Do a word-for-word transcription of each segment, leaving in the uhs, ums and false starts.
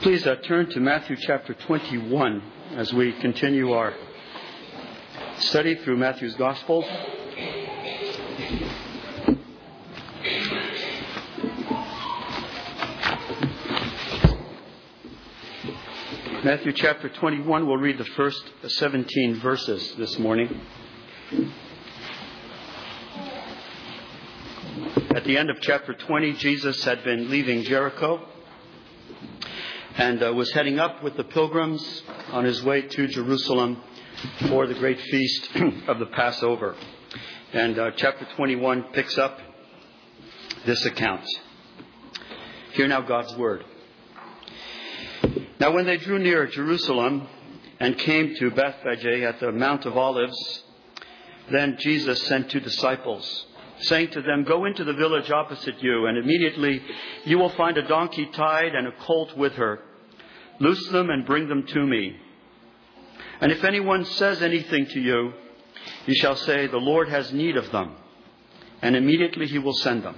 Please uh, turn to Matthew chapter twenty-one as we continue our study through Matthew's Gospel. Matthew chapter twenty-one, we'll read the first seventeen verses this morning. At the end of chapter twenty, Jesus had been leaving Jericho and uh, was heading up with the pilgrims on his way to Jerusalem for the great feast of the Passover. And uh, chapter twenty-one picks up this account. Hear now God's word. Now when they drew near Jerusalem and came to Bethphage at the Mount of Olives, then Jesus sent two disciples, saying to them, "Go into the village opposite you, and immediately you will find a donkey tied and a colt with her. Loose them and bring them to me. And if anyone says anything to you, you shall say, 'The Lord has need of them,' and immediately he will send them."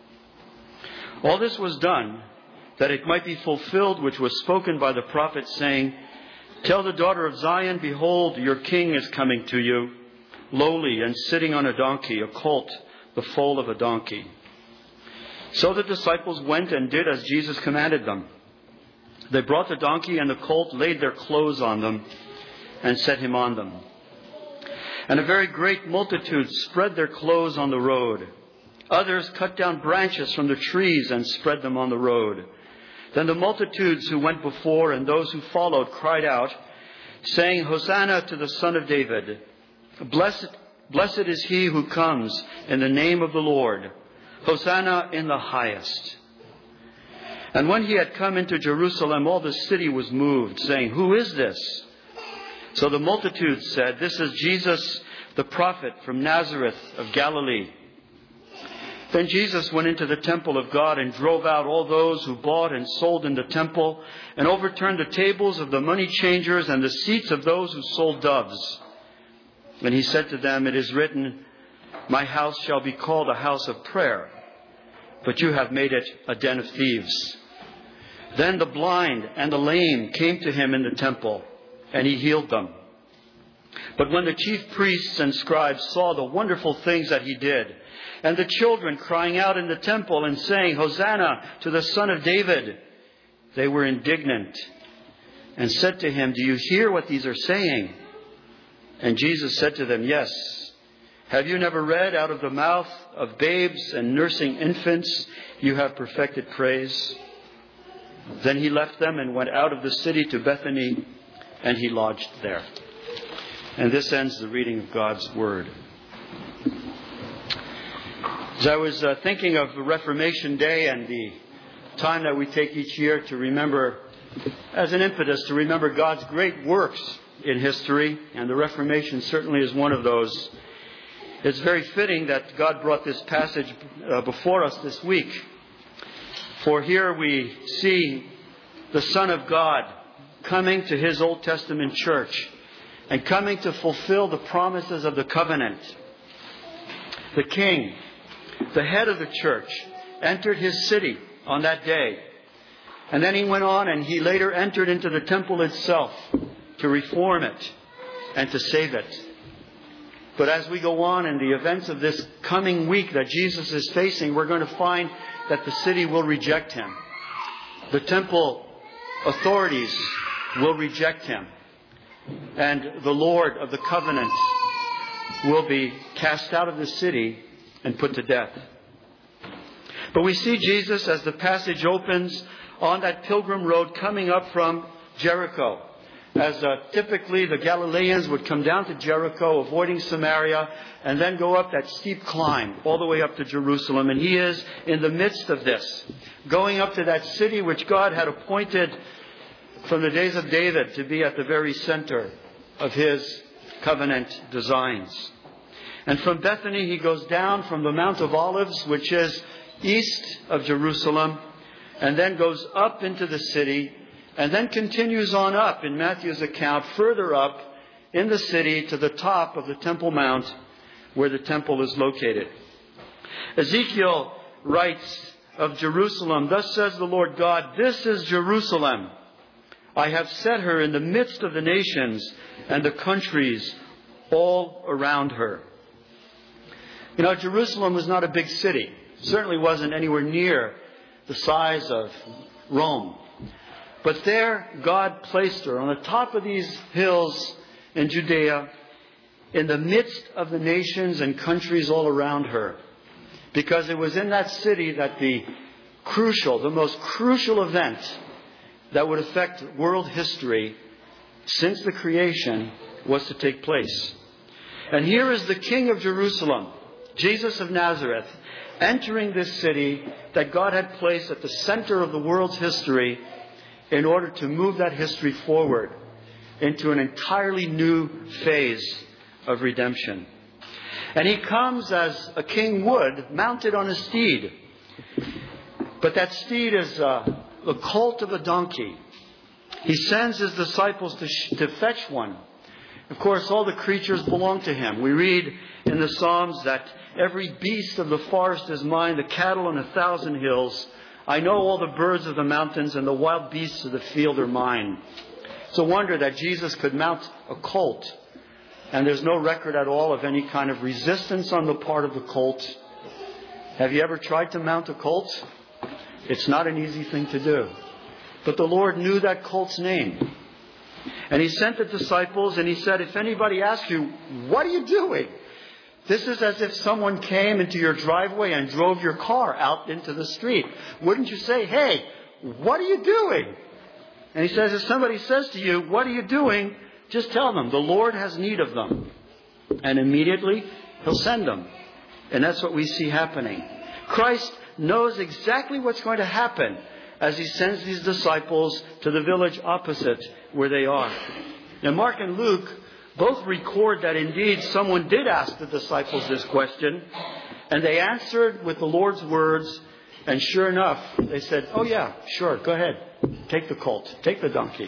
All this was done that it might be fulfilled which was spoken by the prophet, saying, "Tell the daughter of Zion, behold, your king is coming to you, lowly and sitting on a donkey, a colt, the foal of a donkey." So the disciples went and did as Jesus commanded them. They brought the donkey and the colt, laid their clothes on them, and set him on them. And a very great multitude spread their clothes on the road. Others cut down branches from the trees and spread them on the road. Then the multitudes who went before and those who followed cried out, saying, "Hosanna to the Son of David. Blessed, blessed is he who comes in the name of the Lord. Hosanna in the highest." And when he had come into Jerusalem, all the city was moved, saying, "Who is this?" So the multitude said, "This is Jesus, the prophet from Nazareth of Galilee." Then Jesus went into the temple of God and drove out all those who bought and sold in the temple, and overturned the tables of the money changers and the seats of those who sold doves. And he said to them, "It is written, 'My house shall be called a house of prayer,' but you have made it a den of thieves." Then the blind and the lame came to him in the temple, and he healed them. But when the chief priests and scribes saw the wonderful things that he did, and the children crying out in the temple and saying, "Hosanna to the Son of David," they were indignant and said to him, "Do you hear what these are saying?" And Jesus said to them, "Yes. Have you never read, out of the mouth of babes and nursing infants, you have perfected praise?" Then he left them and went out of the city to Bethany, and he lodged there. And this ends the reading of God's Word. As I was uh, thinking of Reformation Day and the time that we take each year to remember, as an impetus, to remember God's great works in history, and the Reformation certainly is one of those, it's very fitting that God brought this passage uh, before us this week. For here we see the Son of God coming to his Old Testament church and coming to fulfill the promises of the covenant. The King, the head of the church, entered his city on that day. And then he went on and he later entered into the temple itself to reform it and to save it. But as we go on in the events of this coming week that Jesus is facing, we're going to find that the city will reject him. The temple authorities will reject him. And the Lord of the covenant will be cast out of the city and put to death. But we see Jesus, as the passage opens, on that pilgrim road coming up from Jericho. As uh, typically the Galileans would come down to Jericho, avoiding Samaria, and then go up that steep climb all the way up to Jerusalem. And he is in the midst of this, going up to that city which God had appointed from the days of David to be at the very center of his covenant designs. And from Bethany he goes down from the Mount of Olives, which is east of Jerusalem, and then goes up into the city, and then continues on up in Matthew's account, further up in the city to the top of the Temple Mount where the temple is located. Ezekiel writes of Jerusalem, "Thus says the Lord God, this is Jerusalem, I have set her in the midst of the nations and the countries all around her. You know, Jerusalem was not a big city. It certainly wasn't anywhere near the size of Rome. But there, God placed her on the top of these hills in Judea, in the midst of the nations and countries all around her. Because it was in that city that the crucial, the most crucial event that would affect world history since the creation was to take place. And here is the King of Jerusalem, Jesus of Nazareth, entering this city that God had placed at the center of the world's history in order to move that history forward into an entirely new phase of redemption. And he comes as a king would, mounted on a steed. But that steed is uh, the colt of a donkey. He sends his disciples to, sh- to fetch one. Of course, all the creatures belong to him. We read in the Psalms that every beast of the forest is mine, the cattle on a thousand hills. I know all the birds of the mountains and the wild beasts of the field are mine. It's a wonder that Jesus could mount a colt. And there's no record at all of any kind of resistance on the part of the colt. Have you ever tried to mount a colt? It's not an easy thing to do. But the Lord knew that colt's name. And he sent the disciples and he said, if anybody asks you, what are you doing? This is as if someone came into your driveway and drove your car out into the street. Wouldn't you say, hey, what are you doing? And he says, if somebody says to you, what are you doing? Just tell them, the Lord has need of them. And immediately, he'll send them. And that's what we see happening. Christ knows exactly what's going to happen as he sends these disciples to the village opposite where they are. Now, Mark and Luke both record that indeed someone did ask the disciples this question. And they answered with the Lord's words. And sure enough, they said, oh yeah, sure, go ahead. Take the colt. Take the donkey.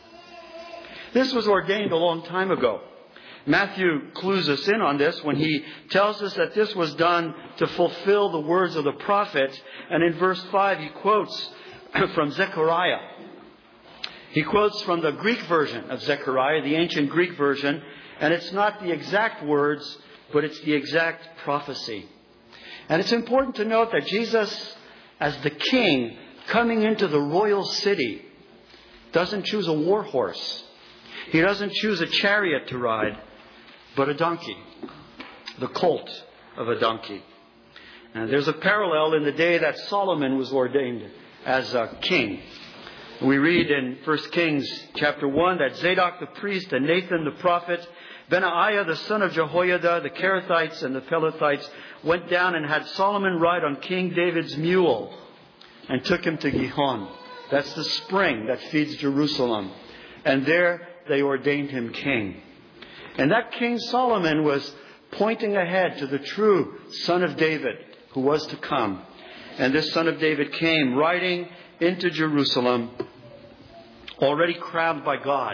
This was ordained a long time ago. Matthew clues us in on this when he tells us that this was done to fulfill the words of the prophet. And in verse five, he quotes from Zechariah. He quotes from the Greek version of Zechariah, the ancient Greek version. And it's not the exact words, but it's the exact prophecy. And it's important to note that Jesus, as the king coming into the royal city, doesn't choose a war horse. He doesn't choose a chariot to ride, but a donkey, the colt of a donkey. And there's a parallel in the day that Solomon was ordained as a king. We read in First Kings chapter one that Zadok the priest and Nathan the prophet, Benaiah the son of Jehoiada, the Kerethites and the Pelethites went down and had Solomon ride on King David's mule and took him to Gihon. That's the spring that feeds Jerusalem. And there they ordained him king. And that King Solomon was pointing ahead to the true son of David who was to come. And this son of David came riding into Jerusalem, already crowned by God.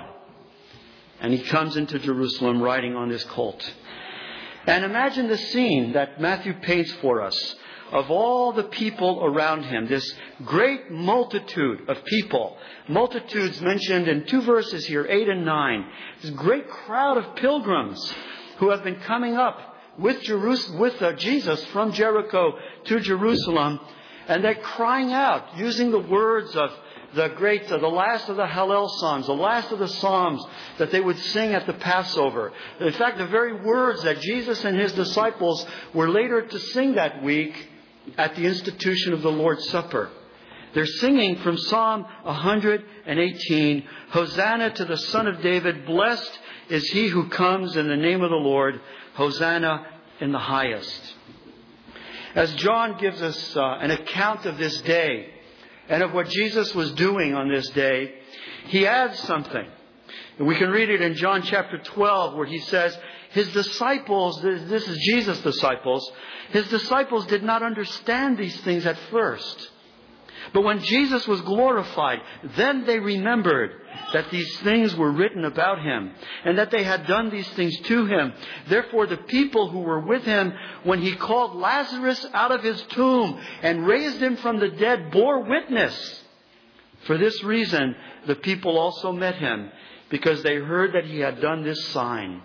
And he comes into Jerusalem riding on this colt. And imagine the scene that Matthew paints for us of all the people around him, this great multitude of people. Multitudes mentioned in two verses here, eight and nine. This great crowd of pilgrims who have been coming up with, Jerus- with uh, Jesus from Jericho to Jerusalem. And they're crying out, using the words of the great, uh, the last of the Hallel Psalms, the last of the Psalms that they would sing at the Passover. In fact, the very words that Jesus and his disciples were later to sing that week at the institution of the Lord's Supper. They're singing from Psalm one eighteen, Hosanna to the Son of David, blessed is he who comes in the name of the Lord, Hosanna in the highest. As John gives us uh, an account of this day and of what Jesus was doing on this day, he adds something. And we can read it in John chapter twelve where he says, his disciples, this is Jesus' disciples, his disciples did not understand these things at first. But when Jesus was glorified, then they remembered that these things were written about him and that they had done these things to him. Therefore, the people who were with him when he called Lazarus out of his tomb and raised him from the dead bore witness. For this reason, the people also met him, because they heard that he had done this sign.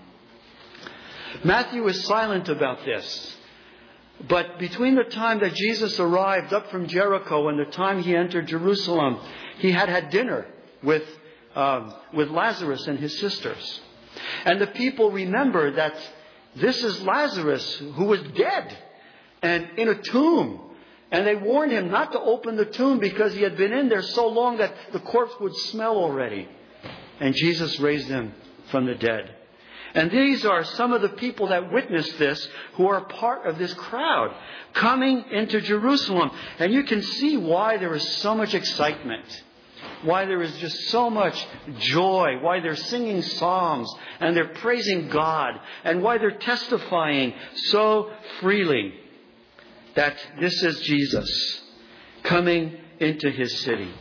Matthew is silent about this. But between the time that Jesus arrived up from Jericho and the time he entered Jerusalem, he had had dinner with, um, with Lazarus and his sisters. And the people remember that this is Lazarus who was dead and in a tomb. And they warned him not to open the tomb because he had been in there so long that the corpse would smell already. And Jesus raised him from the dead. And these are some of the people that witnessed this, who are part of this crowd coming into Jerusalem. And you can see why there is so much excitement, why there is just so much joy, why they're singing psalms and they're praising God, and why they're testifying so freely that this is Jesus coming into his city.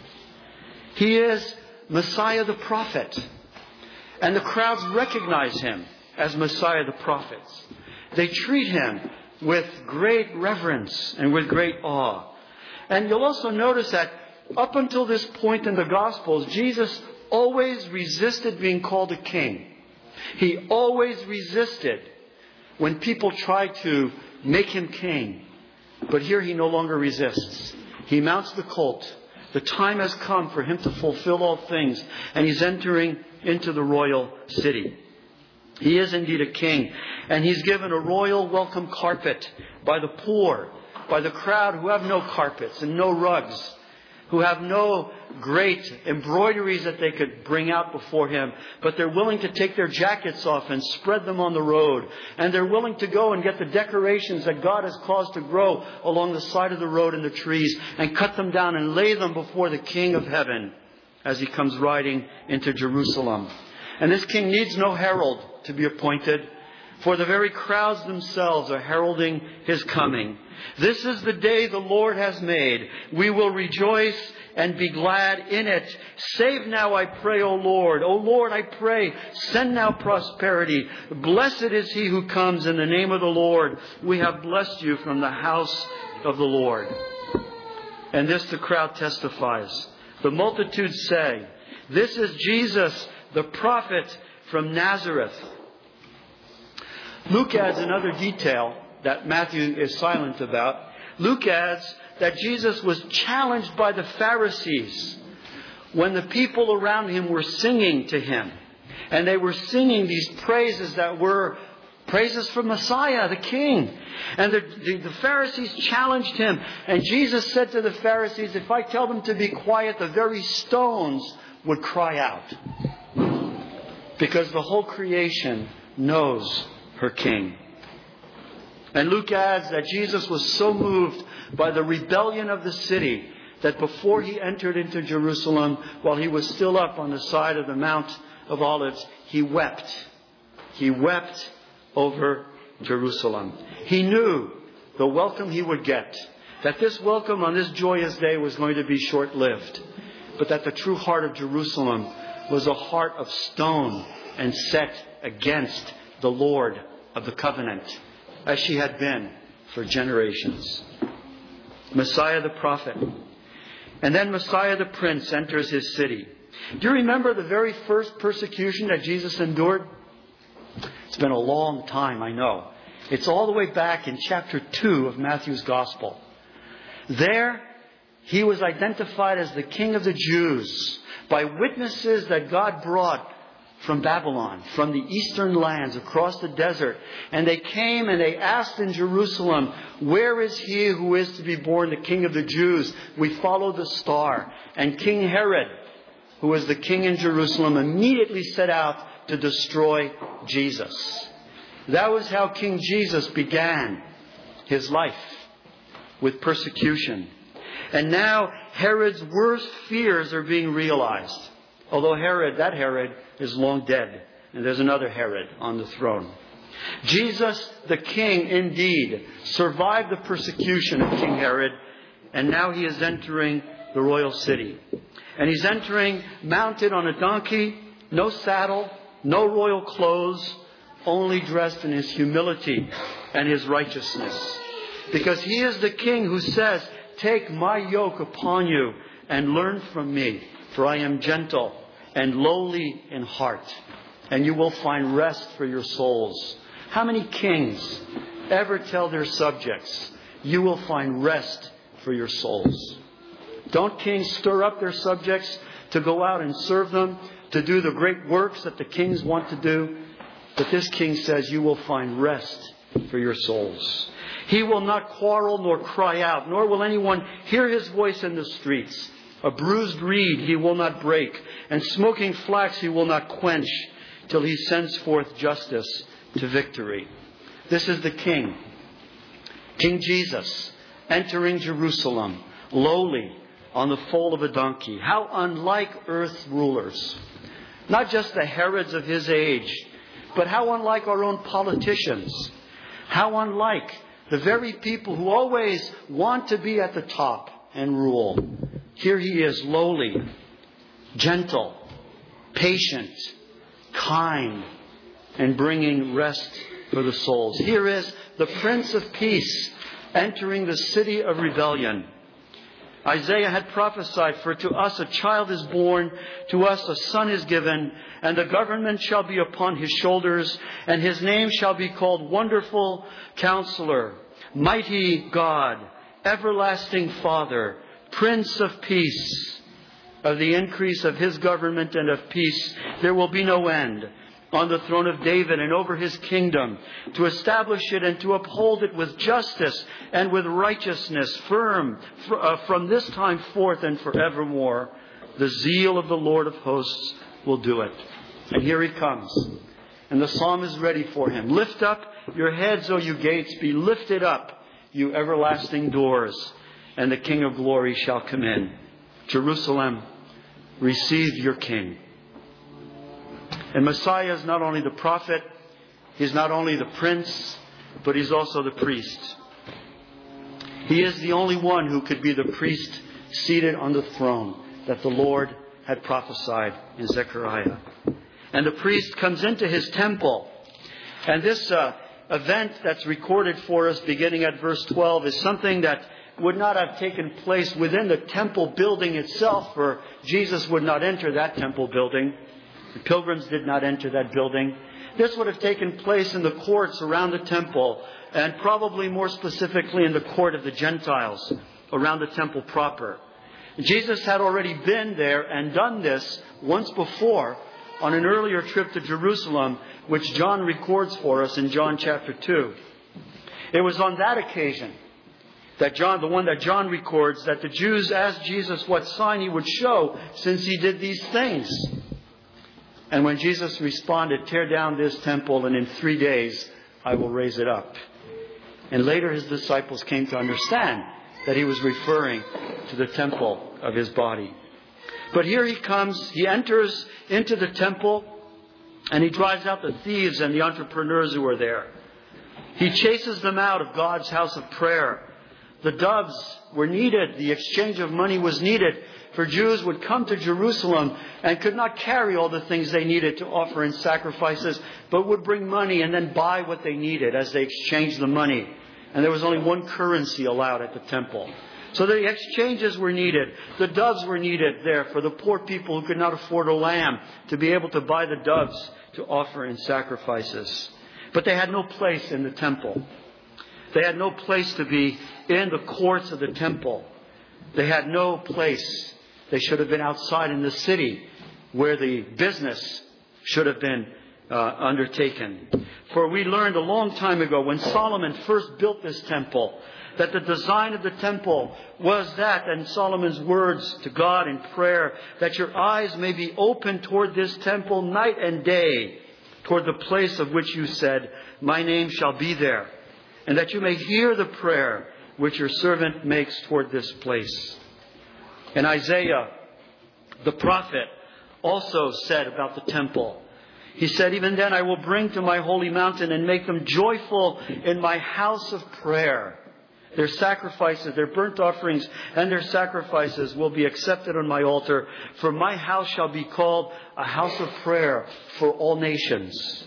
He is Messiah the prophet. And the crowds recognize him as Messiah the prophet. They treat him with great reverence and with great awe. And you'll also notice that up until this point in the Gospels, Jesus always resisted being called a king. He always resisted when people tried to make him king. But here he no longer resists. He mounts the colt. The time has come for him to fulfill all things. And he's entering into the royal city. He is indeed a king. And he's given a royal welcome carpet by the poor, by the crowd who have no carpets and no rugs, who have no great embroideries that they could bring out before him, but they're willing to take their jackets off and spread them on the road. And they're willing to go and get the decorations that God has caused to grow along the side of the road and the trees and cut them down and lay them before the King of heaven as he comes riding into Jerusalem. And this king needs no herald to be appointed, for the very crowds themselves are heralding his coming. This is the day the Lord has made. We will rejoice and be glad in it. Save now, I pray, O Lord. O Lord, I pray, send now prosperity. Blessed is he who comes in the name of the Lord. We have blessed you from the house of the Lord. And this the crowd testifies. The multitude say, this is Jesus, the prophet from Nazareth. Luke adds another detail that Matthew is silent about. Luke adds that Jesus was challenged by the Pharisees when the people around him were singing to him. And they were singing these praises that were praises for Messiah, the King. And the, the, the Pharisees challenged him. And Jesus said to the Pharisees, if I tell them to be quiet, the very stones would cry out. Because the whole creation knows her King. And Luke adds that Jesus was so moved by the rebellion of the city that before he entered into Jerusalem, while he was still up on the side of the Mount of Olives, he wept. He wept over Jerusalem. He knew the welcome he would get, that this welcome on this joyous day was going to be short-lived, but that the true heart of Jerusalem was a heart of stone and set against the Lord of the covenant, as she had been for generations. Messiah the prophet. And then Messiah the prince enters his city. Do you remember the very first persecution that Jesus endured? It's been a long time, I know. It's all the way back in chapter two of Matthew's Gospel. There, he was identified as the King of the Jews by witnesses that God brought from Babylon, from the eastern lands, across the desert. And they came and they asked in Jerusalem, where is he who is to be born the King of the Jews? We followed the star. And King Herod, who was the king in Jerusalem, immediately set out to destroy Jesus. That was how King Jesus began his life, with persecution. And now Herod's worst fears are being realized. Although Herod, that Herod, is long dead. And there's another Herod on the throne. Jesus, the king, indeed, survived the persecution of King Herod. And now he is entering the royal city. And he's entering mounted on a donkey, no saddle, no royal clothes, only dressed in his humility and his righteousness. Because he is the king who says, take my yoke upon you and learn from me, for I am gentle and lowly in heart, and you will find rest for your souls. How many kings ever tell their subjects, you will find rest for your souls? Don't kings stir up their subjects to go out and serve them, to do the great works that the kings want to do? But this king says, you will find rest for your souls. He will not quarrel nor cry out, nor will anyone hear his voice in the streets. A bruised reed he will not break, and smoking flax he will not quench, till he sends forth justice to victory. This is the King, King Jesus, entering Jerusalem, lowly, on the foal of a donkey. How unlike earth's rulers. Not just the Herods of his age, but how unlike our own politicians. How unlike the very people who always want to be at the top and rule. Here he is, lowly, gentle, patient, kind, and bringing rest for the souls. Here is the Prince of Peace entering the city of rebellion. Isaiah had prophesied, for to us a child is born, to us a son is given, and the government shall be upon his shoulders, and his name shall be called Wonderful Counselor, Mighty God, Everlasting Father, Prince of Peace. Of the increase of his government and of peace there will be no end, on the throne of David and over his kingdom, to establish it and to uphold it with justice and with righteousness, firm uh, from this time forth and forevermore. The zeal of the Lord of hosts will do it. And here he comes. And the psalm is ready for him. Lift up your heads, O you gates, be lifted up, you everlasting doors, and the King of glory shall come in. Jerusalem, receive your King. And Messiah is not only the prophet, he's not only the prince, but he's also the priest. He is the only one who could be the priest seated on the throne that the Lord had prophesied in Zechariah. And the priest comes into his temple. And this uh, event that's recorded for us beginning at verse twelve is something that would not have taken place within the temple building itself, for Jesus would not enter that temple building. The pilgrims did not enter that building. This would have taken place in the courts around the temple, and probably more specifically in the court of the Gentiles around the temple proper. Jesus had already been there and done this once before on an earlier trip to Jerusalem, which John records for us in John chapter two. It was on that occasion that John, the one that John records, that the Jews asked Jesus what sign he would show since he did these things. And when Jesus responded, tear down this temple and in three days I will raise it up. And later his disciples came to understand that he was referring to the temple of his body. But here he comes, he enters into the temple and he drives out the thieves and the entrepreneurs who are there. He chases them out of God's house of prayer. The doves were needed. The exchange of money was needed. For Jews would come to Jerusalem and could not carry all the things they needed to offer in sacrifices, but would bring money and then buy what they needed as they exchanged the money. And there was only one currency allowed at the temple. So the exchanges were needed. The doves were needed there for the poor people who could not afford a lamb to be able to buy the doves to offer in sacrifices. But they had no place in the temple. They had no place to be in the courts of the temple. They had no place. They should have been outside in the city where the business should have been uh, undertaken. For we learned a long time ago when Solomon first built this temple that the design of the temple was that, and Solomon's words to God in prayer, that your eyes may be open toward this temple night and day, toward the place of which you said, my name shall be there, and that you may hear the prayer which your servant makes toward this place. And Isaiah, the prophet, also said about the temple. He said, even then I will bring to my holy mountain and make them joyful in my house of prayer. Their sacrifices, their burnt offerings, and their sacrifices will be accepted on my altar. For my house shall be called a house of prayer for all nations.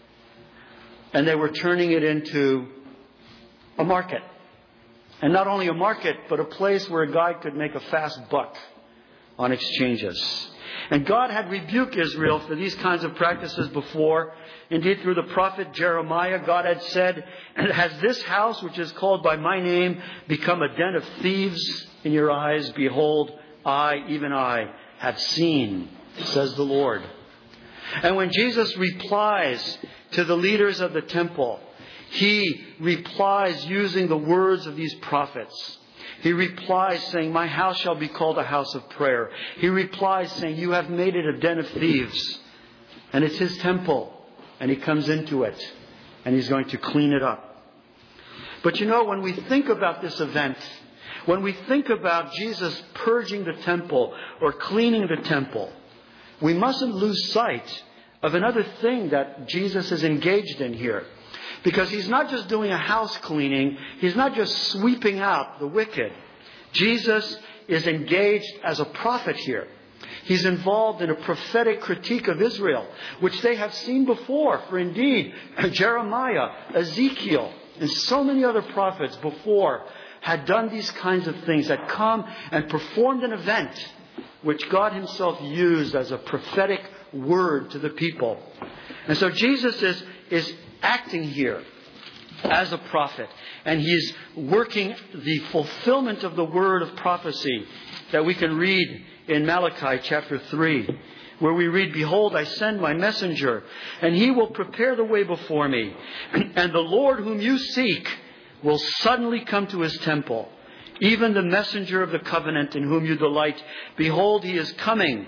And they were turning it into a market. And not only a market, but a place where a guy could make a fast buck on exchanges. And God had rebuked Israel for these kinds of practices before. Indeed, through the prophet Jeremiah, God had said, "Has this house, which is called by my name, become a den of thieves in your eyes? Behold, I, even I, have seen, says the Lord." And when Jesus replies to the leaders of the temple, He replies using the words of these prophets. He replies saying, "My house shall be called a house of prayer." He replies saying, "You have made it a den of thieves." And it's His temple. And He comes into it. And He's going to clean it up. But you know, when we think about this event, when we think about Jesus purging the temple or cleaning the temple, we mustn't lose sight of another thing that Jesus is engaged in here. Because He's not just doing a house cleaning. He's not just sweeping out the wicked. Jesus is engaged as a prophet here. He's involved in a prophetic critique of Israel, which they have seen before. For indeed, Jeremiah, Ezekiel, and so many other prophets before had done these kinds of things, had come and performed an event which God Himself used as a prophetic word to the people. And so Jesus is, is acting here as a prophet. And He's working the fulfillment of the word of prophecy that we can read in Malachi chapter three, where we read, "Behold, I send my messenger, and he will prepare the way before me. And the Lord whom you seek will suddenly come to His temple, even the messenger of the covenant in whom you delight. Behold, he is coming,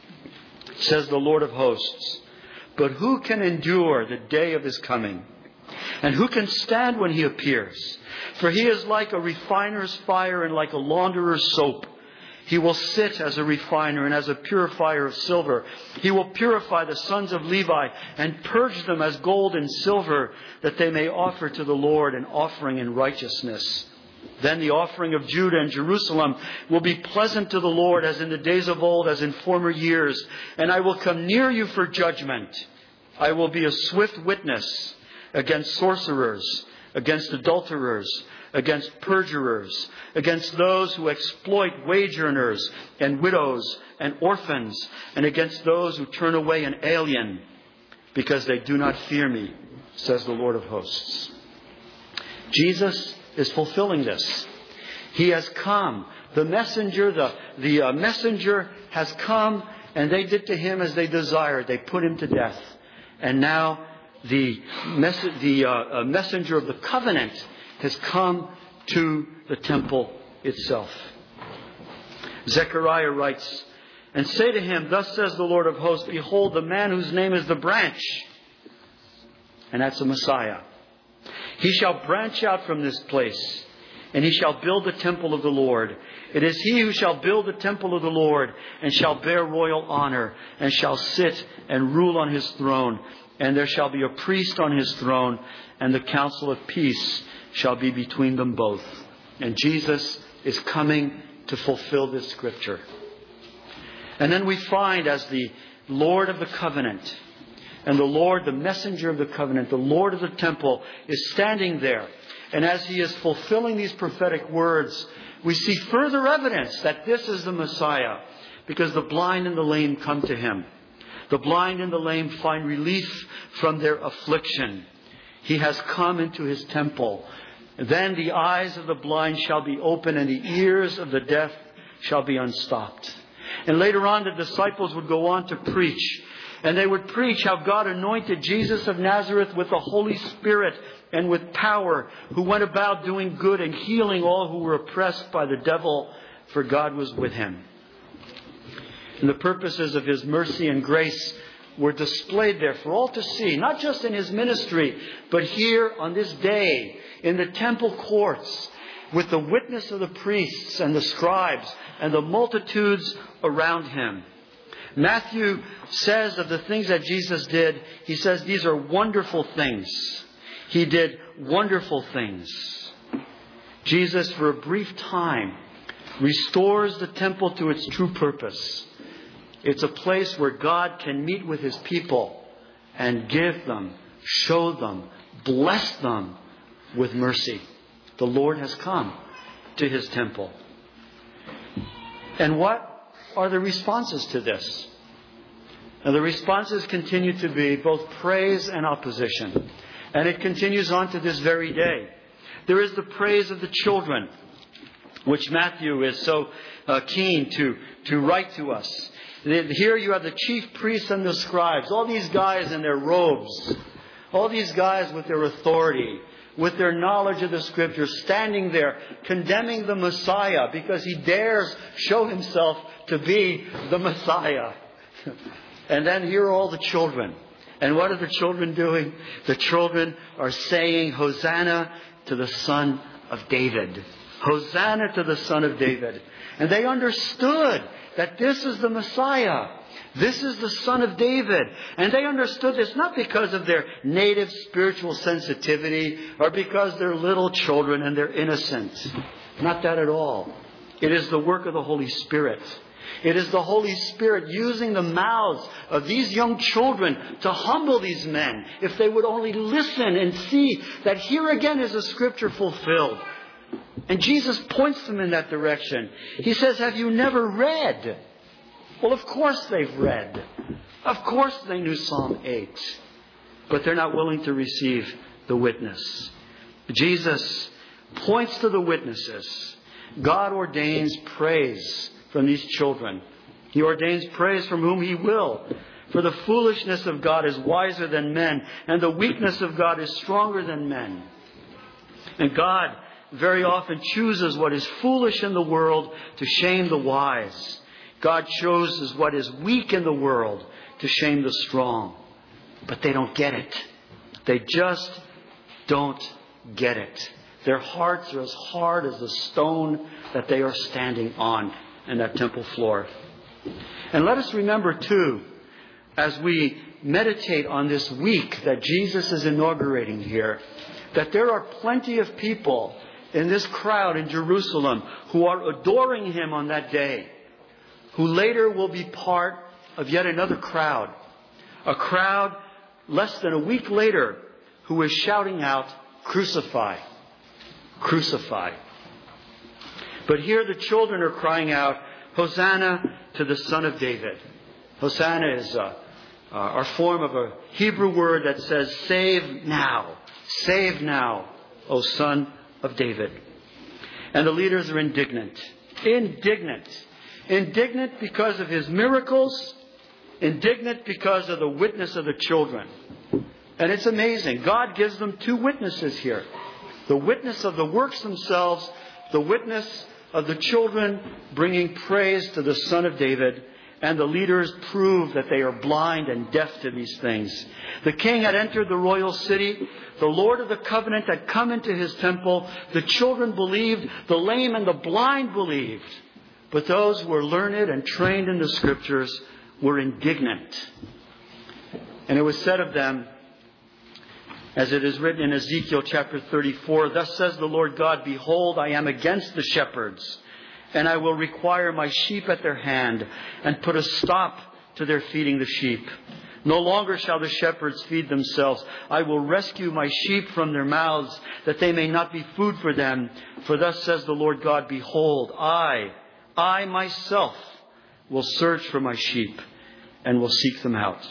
says the Lord of hosts. But who can endure the day of His coming? And who can stand when He appears? For He is like a refiner's fire and like a launderer's soap. He will sit as a refiner and as a purifier of silver. He will purify the sons of Levi and purge them as gold and silver, that they may offer to the Lord an offering in righteousness. Then the offering of Judah and Jerusalem will be pleasant to the Lord, as in the days of old, as in former years. And I will come near you for judgment. I will be a swift witness against sorcerers, against adulterers, against perjurers, against those who exploit wage earners and widows and orphans, and against those who turn away an alien, because they do not fear me, says the Lord of hosts." Jesus is fulfilling this. He has come. The messenger, the, the uh, messenger has come, and they did to Him as they desired. They put Him to death. And now the, mess- the uh, uh, messenger of the covenant has come to the temple itself. Zechariah writes, "And say to him, thus says the Lord of hosts, behold, the man whose name is the branch." And that's the Messiah. "He shall branch out from this place, and he shall build the temple of the Lord. It is he who shall build the temple of the Lord, and shall bear royal honor, and shall sit and rule on His throne. And there shall be a priest on His throne, and the counsel of peace shall be between them both." And Jesus is coming to fulfill this scripture. And then we find, as the Lord of the covenant, and the Lord, the messenger of the covenant, the Lord of the temple, is standing there. And as He is fulfilling these prophetic words, we see further evidence that this is the Messiah, because the blind and the lame come to Him. The blind and the lame find relief from their affliction. He has come into His temple. Then the eyes of the blind shall be open, and the ears of the deaf shall be unstopped. And later on, the disciples would go on to preach. And they would preach how God anointed Jesus of Nazareth with the Holy Spirit and with power, who went about doing good and healing all who were oppressed by the devil, for God was with Him. And the purposes of His mercy and grace were displayed there for all to see, not just in His ministry, but here on this day in the temple courts, with the witness of the priests and the scribes and the multitudes around Him. Matthew says of the things that Jesus did, he says these are wonderful things. He did wonderful things. Jesus, for a brief time, restores the temple to its true purpose. It's a place where God can meet with His people and give them, show them, bless them with mercy. The Lord has come to His temple. And what are the responses to this? And the responses continue to be both praise and opposition. And it continues on to this very day. There is the praise of the children, which Matthew is so uh, keen to, to write to us. Here you have the chief priests and the scribes, all these guys in their robes, all these guys with their authority, with their knowledge of the Scriptures, standing there condemning the Messiah because he dares show himself to be the Messiah. And then here are all the children. And what are the children doing? The children are saying, Hosanna to the Son of David. Hosanna to the Son of David. And they understood that this is the Messiah. This is the Son of David. And they understood this not because of their native spiritual sensitivity or because they're little children and they're innocent. Not that at all. It is the work of the Holy Spirit. It is the Holy Spirit using the mouths of these young children to humble these men. If they would only listen and see that here again is a Scripture fulfilled. And Jesus points them in that direction. He says, have you never read? Well, of course they've read. Of course they knew Psalm eight. But they're not willing to receive the witness. Jesus points to the witnesses. God ordains praise from these children. He ordains praise from whom He will. For the foolishness of God is wiser than men, and the weakness of God is stronger than men. And God very often chooses what is foolish in the world to shame the wise. God chooses what is weak in the world to shame the strong. But they don't get it. They just don't get it. Their hearts are as hard as the stone that they are standing on in that temple floor. And let us remember too, as we meditate on this week that Jesus is inaugurating here, that there are plenty of people in this crowd in Jerusalem who are adoring Him on that day, who later will be part of yet another crowd. A crowd less than a week later who is shouting out, "Crucify! Crucify!" But here the children are crying out, Hosanna to the Son of David. Hosanna is uh, uh, our form of a Hebrew word that says, save now. Save now, O Son of David. And the leaders are indignant. Indignant. Indignant because of His miracles. Indignant because of the witness of the children. And it's amazing. God gives them two witnesses here. The witness of the works themselves, the witness of the children bringing praise to the Son of David, and the leaders prove that they are blind and deaf to these things. The king had entered the royal city. The Lord of the covenant had come into His temple. The children believed. The lame and the blind believed. But those who were learned and trained in the Scriptures were indignant. And it was said of them, as it is written in Ezekiel chapter thirty-four, thus says the Lord God, behold, I am against the shepherds, and I will require my sheep at their hand, and put a stop to their feeding the sheep. No longer shall the shepherds feed themselves. I will rescue my sheep from their mouths, that they may not be food for them. For thus says the Lord God, behold, I, I myself will search for my sheep, and will seek them out.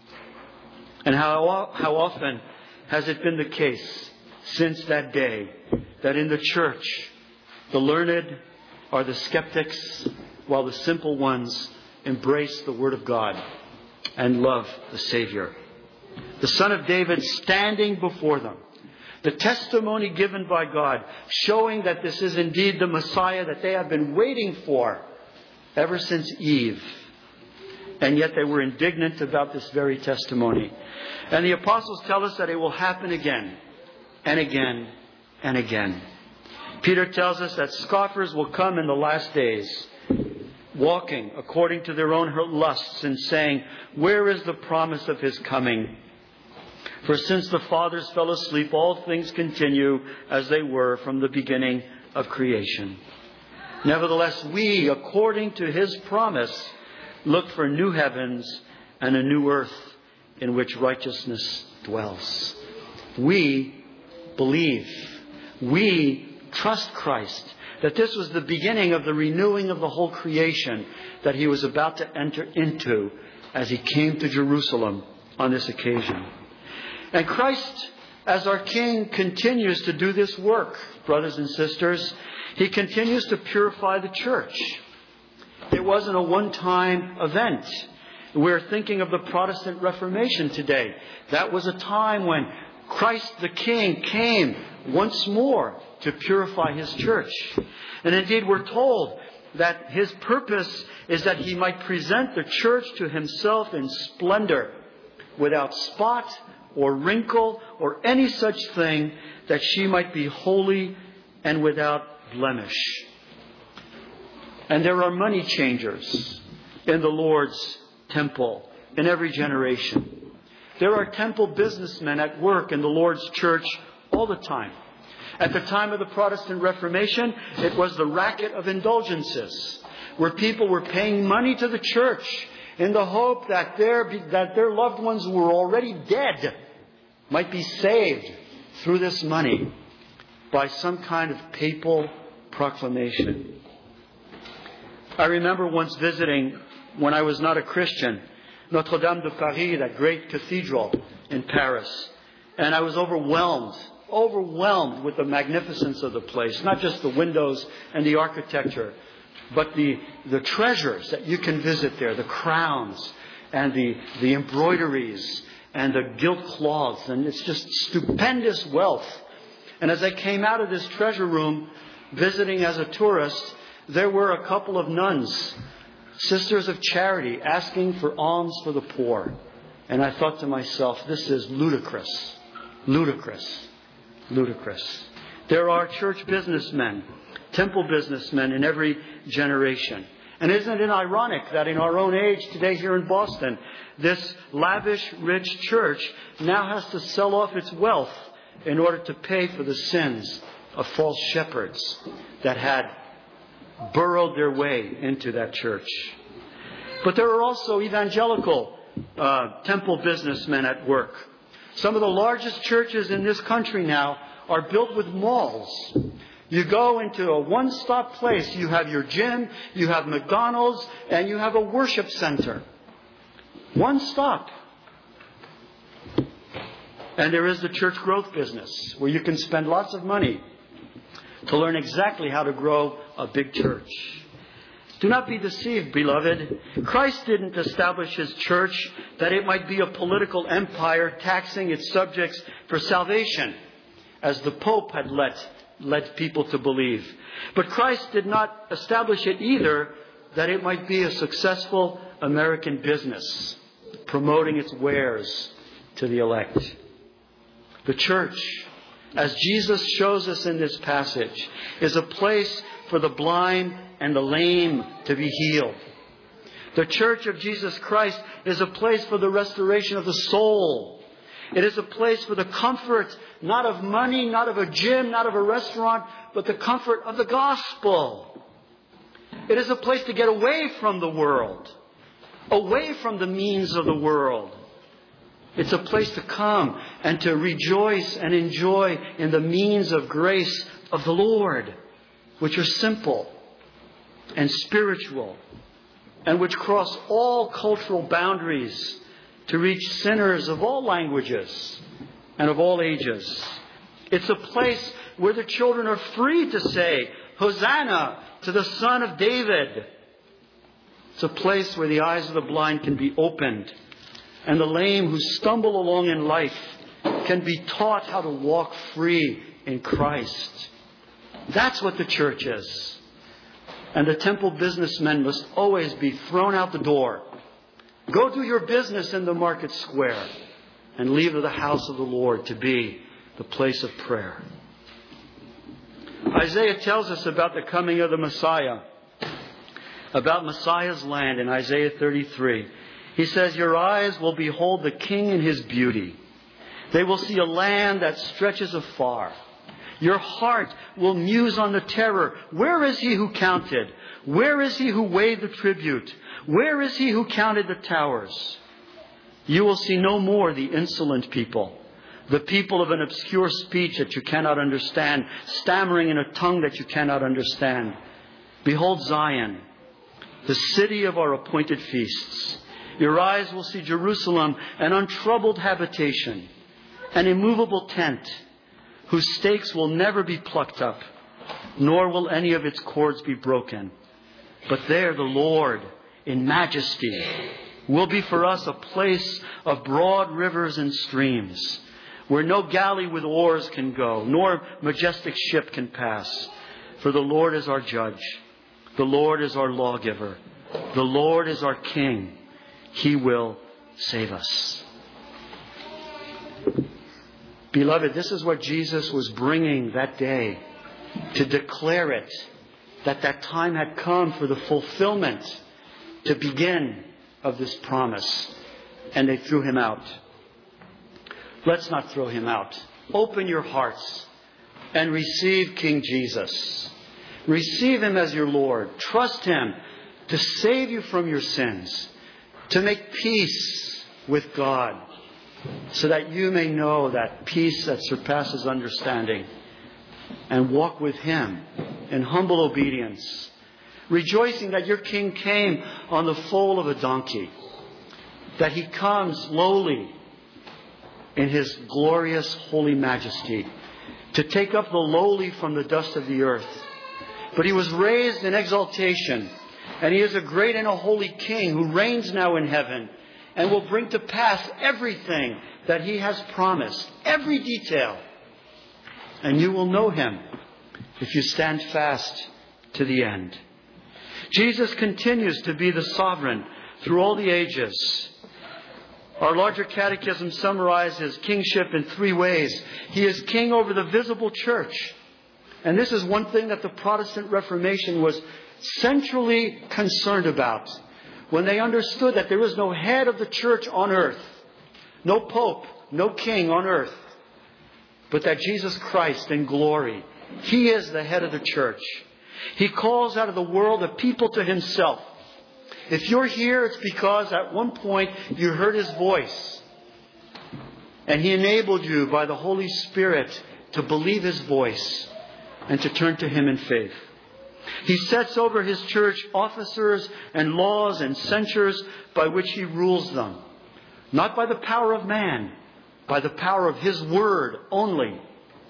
And how, how often has it been the case since that day that in the church the learned are the skeptics while the simple ones embrace the Word of God and love the Savior? The Son of David standing before them. The testimony given by God showing that this is indeed the Messiah that they have been waiting for ever since Eve. And yet they were indignant about this very testimony. And the apostles tell us that it will happen again and again and again. Peter tells us that scoffers will come in the last days, walking according to their own lusts and saying, where is the promise of His coming? For since the fathers fell asleep, all things continue as they were from the beginning of creation. Nevertheless, we, according to His promise, look for new heavens and a new earth in which righteousness dwells. We believe. We trust Christ. that this was the beginning of the renewing of the whole creation that he was about to enter into as he came to Jerusalem on this occasion. And Christ, as our King, continues to do this work, brothers and sisters. He continues to purify the church. It wasn't a one-time event. We're thinking of the Protestant Reformation today. That was a time when Christ the King came once more to purify his church. And indeed, we're told that his purpose is that he might present the church to himself in splendor, without spot or wrinkle or any such thing, that she might be holy and without blemish. And there are money changers in the Lord's temple in every generation. There are temple businessmen at work in the Lord's church all the time. At the time of the Protestant Reformation, it was the racket of indulgences, where people were paying money to the church in the hope that their, that their loved ones who were already dead might be saved through this money by some kind of papal proclamation. I remember once visiting, when I was not a Christian, Notre Dame de Paris, that great cathedral in Paris. And I was overwhelmed, overwhelmed with the magnificence of the place. Not just the windows and the architecture, but the, the treasures that you can visit there, the crowns and the, the embroideries and the gilt cloths. And it's just stupendous wealth. And as I came out of this treasure room, visiting as a tourist, there were a couple of nuns, Sisters of Charity, asking for alms for the poor. And I thought to myself, this is ludicrous, ludicrous, ludicrous. There are church businessmen, temple businessmen in every generation. And isn't it ironic that in our own age today here in Boston, this lavish, rich church now has to sell off its wealth in order to pay for the sins of false shepherds that had burrowed their way into that church. But there are also evangelical uh, temple businessmen at work. Some of the largest churches in this country now are built with malls. You go into a one-stop place. You have your gym, you have McDonald's, and you have a worship center. One stop. And there is the church growth business, where you can spend lots of money to learn exactly how to grow a big church. Do not be deceived, beloved. Christ didn't establish his church that it might be a political empire taxing its subjects for salvation, as the Pope had let, led people to believe. But Christ did not establish it either that it might be a successful American business, promoting its wares to the elect. The church, as Jesus shows us in this passage, is a place for the blind and the lame to be healed. The church of Jesus Christ is a place for the restoration of the soul. It is a place for the comfort, not of money, not of a gym, not of a restaurant, but the comfort of the gospel. It is a place to get away from the world, away from the means of the world. It's a place to come and to rejoice and enjoy in the means of grace of the Lord, which are simple and spiritual and which cross all cultural boundaries to reach sinners of all languages and of all ages. It's a place where the children are free to say, Hosanna to the Son of David. It's a place where the eyes of the blind can be opened, and the lame who stumble along in life can be taught how to walk free in Christ. That's what the church is. And the temple businessmen must always be thrown out the door. Go do your business in the market square and leave the house of the Lord to be the place of prayer. Isaiah tells us about the coming of the Messiah, about Messiah's land in Isaiah thirty-three. He says, your eyes will behold the King in his beauty. They will see a land that stretches afar. Your heart will muse on the terror. Where is he who counted? Where is he who weighed the tribute? Where is he who counted the towers? You will see no more the insolent people, The people of an obscure speech that you cannot understand, stammering in a tongue that you cannot understand. Behold Zion, the city of our appointed feasts. Your eyes will see Jerusalem, an untroubled habitation, an immovable tent, whose stakes will never be plucked up, nor will any of its cords be broken. But there the Lord, in majesty, will be for us a place of broad rivers and streams, where no galley with oars can go, nor majestic ship can pass. For the Lord is our judge. The Lord is our lawgiver. The Lord is our king. He will save us. Beloved, this is what Jesus was bringing that day, to declare it, that that time had come for the fulfillment, to begin of this promise. And they threw him out. Let's not throw him out. Open your hearts and receive King Jesus. Receive him as your Lord. Trust him to save you from your sins, to make peace with God, so that you may know that peace that surpasses understanding, and walk with him in humble obedience, rejoicing that your King came on the foal of a donkey, that he comes lowly in his glorious holy majesty to take up the lowly from the dust of the earth. But he was raised in exaltation, and he is a great and a holy King who reigns now in heaven and will bring to pass everything that he has promised, every detail. And you will know him if you stand fast to the end. Jesus continues to be the sovereign through all the ages. Our larger catechism summarizes kingship in three ways. He is king over the visible church. And this is one thing that the Protestant Reformation was centrally concerned about, when they understood that there is no head of the church on earth, no pope, no king on earth, but that Jesus Christ in glory, he is the head of the church. He calls out of the world a people to himself. If you're here, it's because at one point you heard his voice, and he enabled you by the Holy Spirit to believe his voice and to turn to him in faith. He sets over his church officers and laws and censures by which he rules them. Not by the power of man, by the power of his word only.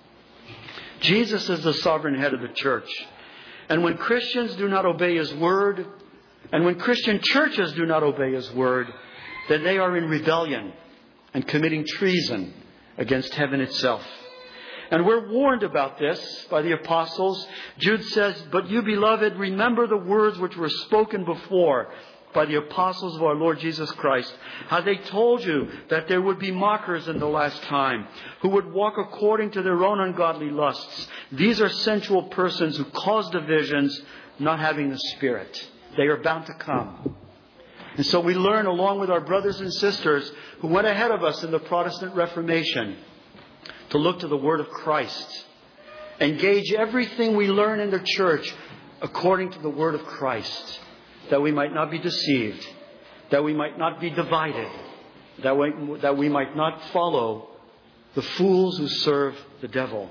Jesus is the sovereign head of the church. And when Christians do not obey his word, and when Christian churches do not obey his word, then they are in rebellion and committing treason against heaven itself. And we're warned about this by the apostles. Jude says, "But you, beloved, remember the words which were spoken before by the apostles of our Lord Jesus Christ, how they told you that there would be mockers in the last time, who would walk according to their own ungodly lusts. These are sensual persons who cause divisions, not having the Spirit." They are bound to come. And so we learn, along with our brothers and sisters who went ahead of us in the Protestant Reformation, to look to the Word of Christ. Engage everything we learn in the church according to the Word of Christ, that we might not be deceived, that we might not be divided, that we, that we might not follow the fools who serve the devil.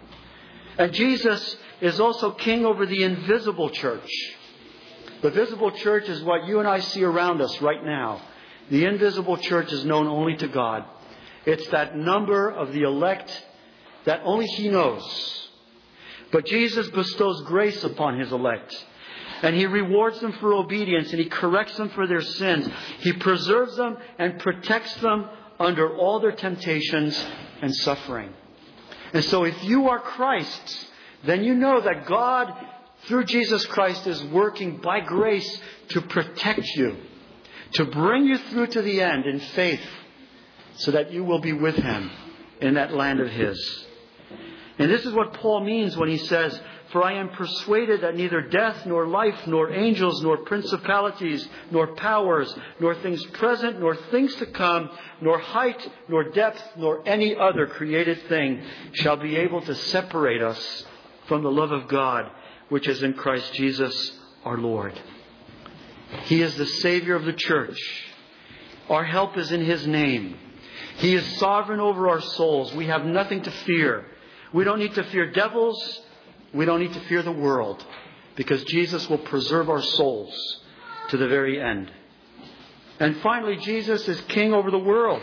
And Jesus is also king over the invisible church. The visible church is what you and I see around us right now. The invisible church is known only to God. It's that number of the elect that only he knows. But Jesus bestows grace upon his elect. And he rewards them for obedience, and he corrects them for their sins. He preserves them and protects them under all their temptations and suffering. And so if you are Christ's, then you know that God, through Jesus Christ, is working by grace to protect you, to bring you through to the end in faith, so that you will be with him in that land of his. And this is what Paul means when he says, "For I am persuaded that neither death, nor life, nor angels, nor principalities, nor powers, nor things present, nor things to come, nor height, nor depth, nor any other created thing shall be able to separate us from the love of God, which is in Christ Jesus our Lord." He is the Savior of the church. Our help is in his name. He is sovereign over our souls. We have nothing to fear. We don't need to fear devils. We don't need to fear the world, because Jesus will preserve our souls to the very end. And finally, Jesus is king over the world.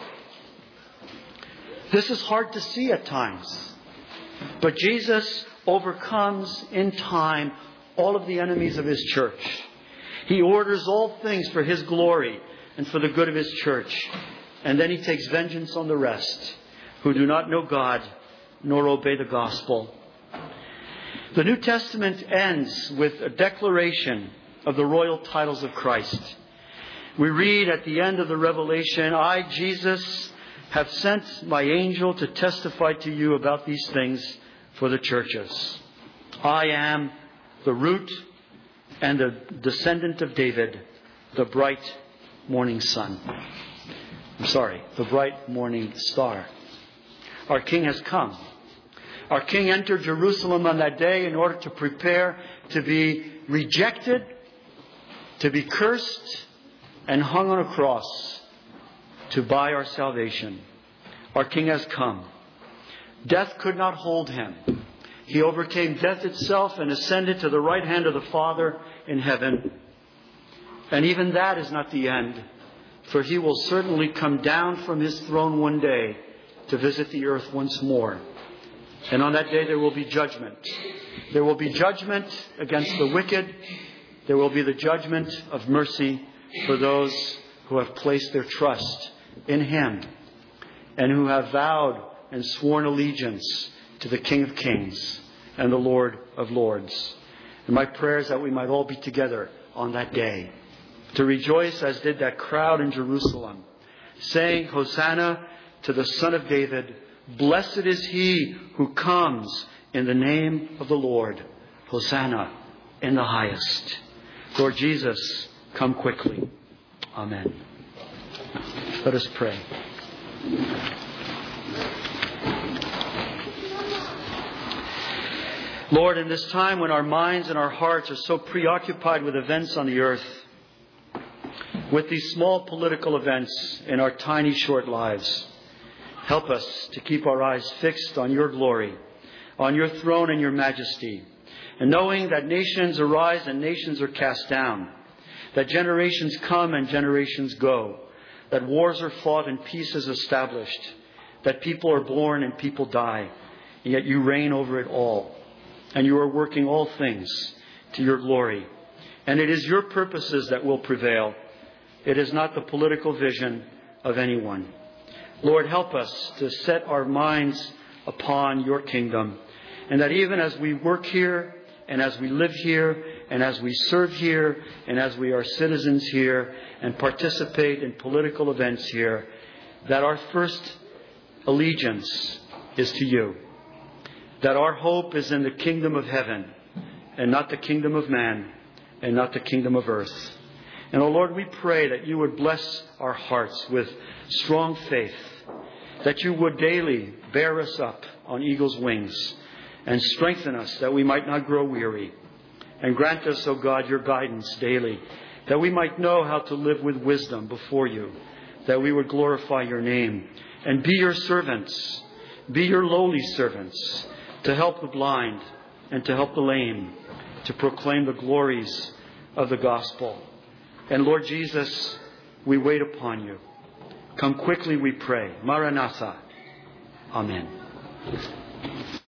This is hard to see at times. But Jesus overcomes in time all of the enemies of His church. He orders all things for His glory and for the good of His church. And then He takes vengeance on the rest who do not know God nor obey the gospel. The New Testament ends with a declaration of the royal titles of Christ. We read at the end of the Revelation, I, Jesus, have sent my angel to testify to you about these things for the churches. I am the root and the descendant of David, the bright morning sun. I'm sorry, the bright morning star. Our King has come. Our King entered Jerusalem on that day in order to prepare to be rejected, to be cursed, and hung on a cross to buy our salvation. Our King has come. Death could not hold Him. He overcame death itself and ascended to the right hand of the Father in heaven. And even that is not the end, for He will certainly come down from His throne one day to visit the earth once more. And on that day there will be judgment. There will be judgment against the wicked. There will be the judgment of mercy for those who have placed their trust in Him and who have vowed and sworn allegiance to the King of Kings and the Lord of Lords. And my prayer is that we might all be together on that day to rejoice as did that crowd in Jerusalem, saying, Hosanna to the Son of David. Blessed is He who comes in the name of the Lord. Hosanna in the highest. Lord Jesus, come quickly. Amen. Let us pray. Lord, in this time when our minds and our hearts are so preoccupied with events on the earth, with these small political events in our tiny short lives, help us to keep our eyes fixed on Your glory, on Your throne and Your majesty, and knowing that nations arise and nations are cast down, that generations come and generations go, that wars are fought and peace is established, that people are born and people die, and yet You reign over it all, and You are working all things to Your glory. And it is Your purposes that will prevail. It is not the political vision of anyone. Lord, help us to set our minds upon Your kingdom, and that even as we work here, and as we live here, and as we serve here, and as we are citizens here, and participate in political events here, that our first allegiance is to You. That our hope is in the kingdom of heaven, and not the kingdom of man, and not the kingdom of earth. And, oh Lord, we pray that You would bless our hearts with strong faith, that You would daily bear us up on eagle's wings and strengthen us that we might not grow weary. And grant us, O God, Your guidance daily, that we might know how to live with wisdom before You, that we would glorify Your name and be Your servants, be Your lowly servants, to help the blind and to help the lame, to proclaim the glories of the gospel. And Lord Jesus, we wait upon You. Come quickly, we pray. Maranatha. Amen.